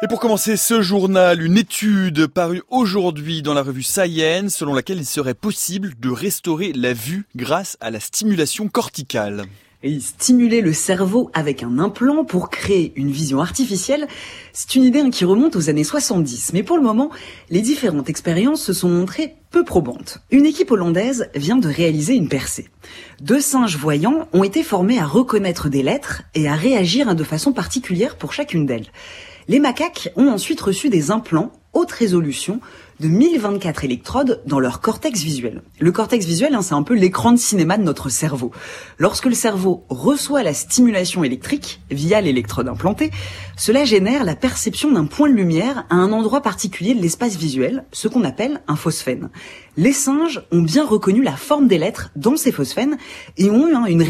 Et pour commencer ce journal, une étude parue aujourd'hui dans la revue Science selon laquelle il serait possible de restaurer la vue grâce à la stimulation corticale. Et stimuler le cerveau avec un implant pour créer une vision artificielle, c'est une idée qui remonte aux années 70. Mais pour le moment, les différentes expériences se sont montrées peu probantes. Une équipe hollandaise vient de réaliser une percée. 2 singes voyants ont été formés à reconnaître des lettres et à réagir de façon particulière pour chacune d'elles. Les macaques ont ensuite reçu des implants haute résolution de 1024 électrodes dans leur cortex visuel. Le cortex visuel, c'est un peu l'écran de cinéma de notre cerveau. Lorsque le cerveau reçoit la stimulation électrique via l'électrode implantée, cela génère la perception d'un point de lumière à un endroit particulier de l'espace visuel, ce qu'on appelle un phosphène. Les singes ont bien reconnu la forme des lettres dans ces phosphènes et ont eu une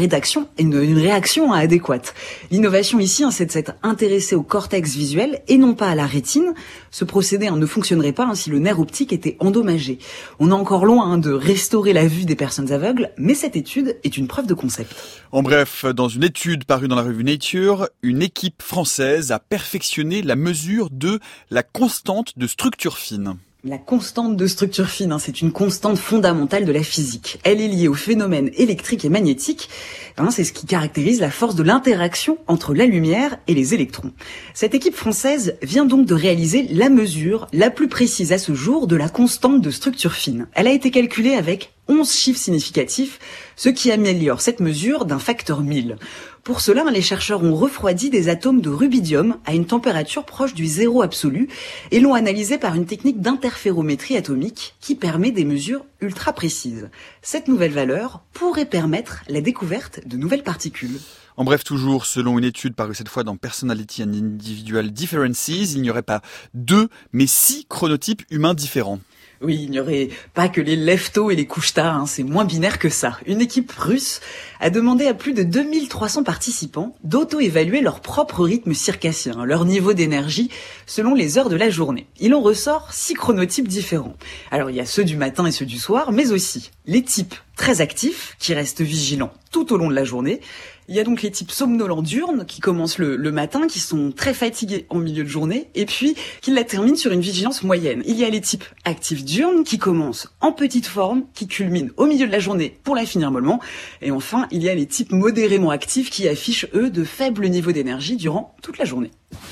réaction adéquate. L'innovation ici, c'est de s'être intéressé au cortex visuel et non pas à la rétine. Ce procédé ne fonctionnerait pas si le nerf optique était endommagé. On est encore loin de restaurer la vue des personnes aveugles, mais cette étude est une preuve de concept. En bref, dans une étude parue dans la revue Nature, une équipe française a perfectionné la mesure de la constante de structure fine. La constante de structure fine, c'est une constante fondamentale de la physique. Elle est liée aux phénomènes électriques et magnétiques. C'est ce qui caractérise la force de l'interaction entre la lumière et les électrons. Cette équipe française vient donc de réaliser la mesure la plus précise à ce jour de la constante de structure fine. Elle a été calculée avec 11 chiffres significatifs, ce qui améliore cette mesure d'un facteur 1000. Pour cela, les chercheurs ont refroidi des atomes de rubidium à une température proche du zéro absolu et l'ont analysé par une technique d'interférométrie atomique qui permet des mesures ultra précises. Cette nouvelle valeur pourrait permettre la découverte de nouvelles particules. En bref, toujours selon une étude parue cette fois dans Personality and Individual Differences, il n'y aurait pas 2, mais 6 chronotypes humains différents. Oui, il n'y aurait pas que les leftos et les couche-tard, c'est moins binaire que ça. Une équipe russe a demandé à plus de 2300 participants d'auto-évaluer leur propre rythme circassien, leur niveau d'énergie, selon les heures de la journée. Il en ressort 6 chronotypes différents. Alors il y a ceux du matin et ceux du soir, mais aussi les types très actifs, qui restent vigilants tout au long de la journée. Il y a donc les types somnolents diurnes, qui commencent le matin, qui sont très fatigués en milieu de journée, et puis qui la terminent sur une vigilance moyenne. Il y a les types actifs diurnes, qui commencent en petite forme, qui culminent au milieu de la journée pour la finir mollement. Et enfin, il y a les types modérément actifs, qui affichent, eux, de faibles niveaux d'énergie durant toute la journée.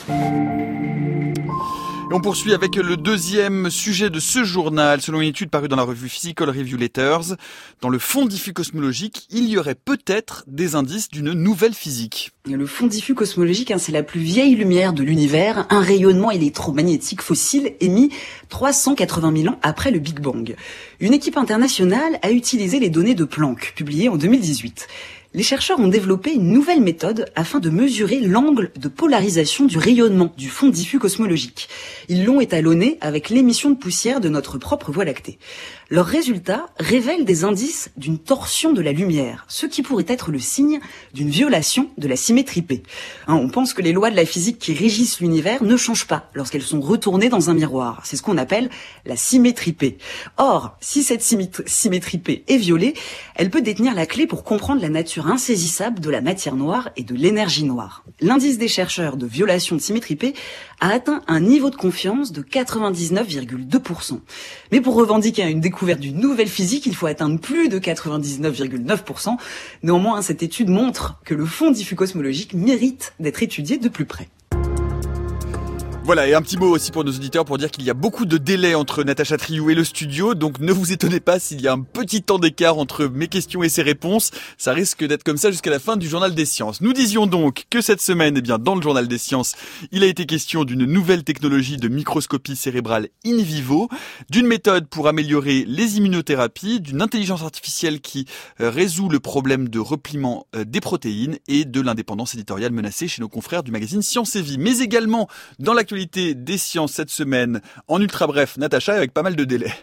Et on poursuit avec le deuxième sujet de ce journal. Selon une étude parue dans la revue Physical Review Letters, dans le fond diffus cosmologique, il y aurait peut-être des indices d'une nouvelle physique. Le fond diffus cosmologique, c'est la plus vieille lumière de l'univers, un rayonnement électromagnétique fossile émis 380 000 ans après le Big Bang. Une équipe internationale a utilisé les données de Planck, publiées en 2018. Les chercheurs ont développé une nouvelle méthode afin de mesurer l'angle de polarisation du rayonnement du fond diffus cosmologique. Ils l'ont étalonné avec l'émission de poussière de notre propre Voie lactée. Leurs résultats révèlent des indices d'une torsion de la lumière, ce qui pourrait être le signe d'une violation de la symétrie P. On pense que les lois de la physique qui régissent l'univers ne changent pas lorsqu'elles sont retournées dans un miroir. C'est ce qu'on appelle la symétrie P. Or, si cette symétrie P est violée, elle peut détenir la clé pour comprendre la nature insaisissable de la matière noire et de l'énergie noire. L'indice des chercheurs de violation de symétrie P a atteint un niveau de confiance de 99,2%. Mais pour revendiquer une découverte d'une nouvelle physique, il faut atteindre plus de 99,9%. Néanmoins, cette étude montre que le fond diffus cosmologique mérite d'être étudié de plus près. Voilà, et un petit mot aussi pour nos auditeurs pour dire qu'il y a beaucoup de délais entre Natacha Triou et le studio, donc ne vous étonnez pas s'il y a un petit temps d'écart entre mes questions et ses réponses. Ça risque d'être comme ça jusqu'à la fin du Journal des Sciences. Nous disions donc que cette semaine, dans le Journal des Sciences, il a été question d'une nouvelle technologie de microscopie cérébrale in vivo, d'une méthode pour améliorer les immunothérapies, d'une intelligence artificielle qui résout le problème de repliement des protéines et de l'indépendance éditoriale menacée chez nos confrères du magazine Science et Vie. Mais également, dans l'actualité des sciences cette semaine, en ultra bref, Natacha, avec pas mal de délais.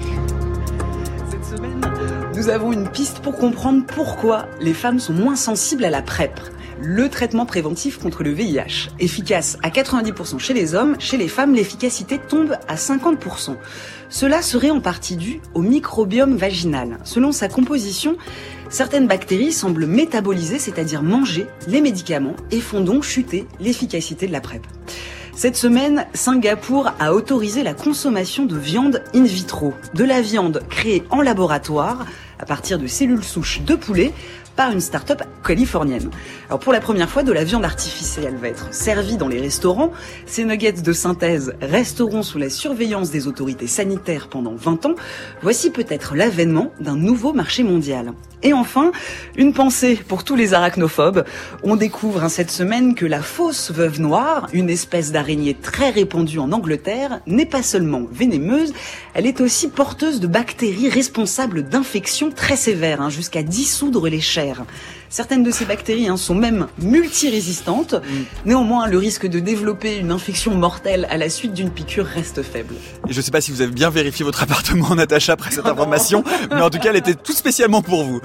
Cette semaine, nous avons une piste pour comprendre pourquoi les femmes sont moins sensibles à la PrEP, le traitement préventif contre le VIH. Efficace à 90% chez les hommes, chez les femmes, l'efficacité tombe à 50%. Cela serait en partie dû au microbiome vaginal. Selon sa composition, certaines bactéries semblent métaboliser, c'est-à-dire manger, les médicaments et font donc chuter l'efficacité de la PrEP. Cette semaine, Singapour a autorisé la consommation de viande in vitro, de la viande créée en laboratoire à partir de cellules souches de poulet par une start-up californienne. Alors pour la première fois, de la viande artificielle va être servie dans les restaurants. Ces nuggets de synthèse resteront sous la surveillance des autorités sanitaires pendant 20 ans. Voici peut-être l'avènement d'un nouveau marché mondial. Et enfin, une pensée pour tous les arachnophobes. On découvre cette semaine que la fausse veuve noire, une espèce d'araignée très répandue en Angleterre, n'est pas seulement vénémeuse, elle est aussi porteuse de bactéries responsables d'infections très sévères, jusqu'à dissoudre les chairs. Certaines de ces bactéries sont même multirésistantes. Néanmoins, le risque de développer une infection mortelle à la suite d'une piqûre reste faible. Et je ne sais pas si vous avez bien vérifié votre appartement, Natacha, après cette information, mais en tout cas, elle était tout spécialement pour vous.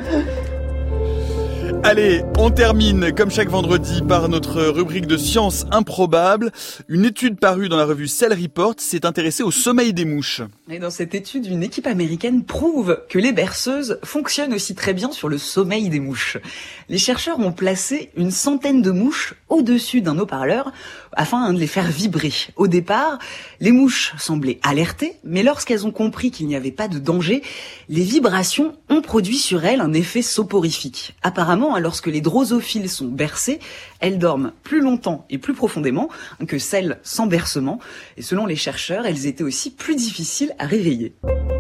Allez, on termine comme chaque vendredi par notre rubrique de sciences improbables. Une étude parue dans la revue Cell Report s'est intéressée au sommeil des mouches. Et dans cette étude, une équipe américaine prouve que les berceuses fonctionnent aussi très bien sur le sommeil des mouches. Les chercheurs ont placé une centaine de mouches au-dessus d'un haut-parleur afin de les faire vibrer. Au départ, les mouches semblaient alertées, mais lorsqu'elles ont compris qu'il n'y avait pas de danger, les vibrations ont produit sur elles un effet soporifique. Apparemment, lorsque les drosophiles sont bercées, elles dorment plus longtemps et plus profondément que celles sans bercement. Et selon les chercheurs, elles étaient aussi plus difficiles à réveiller.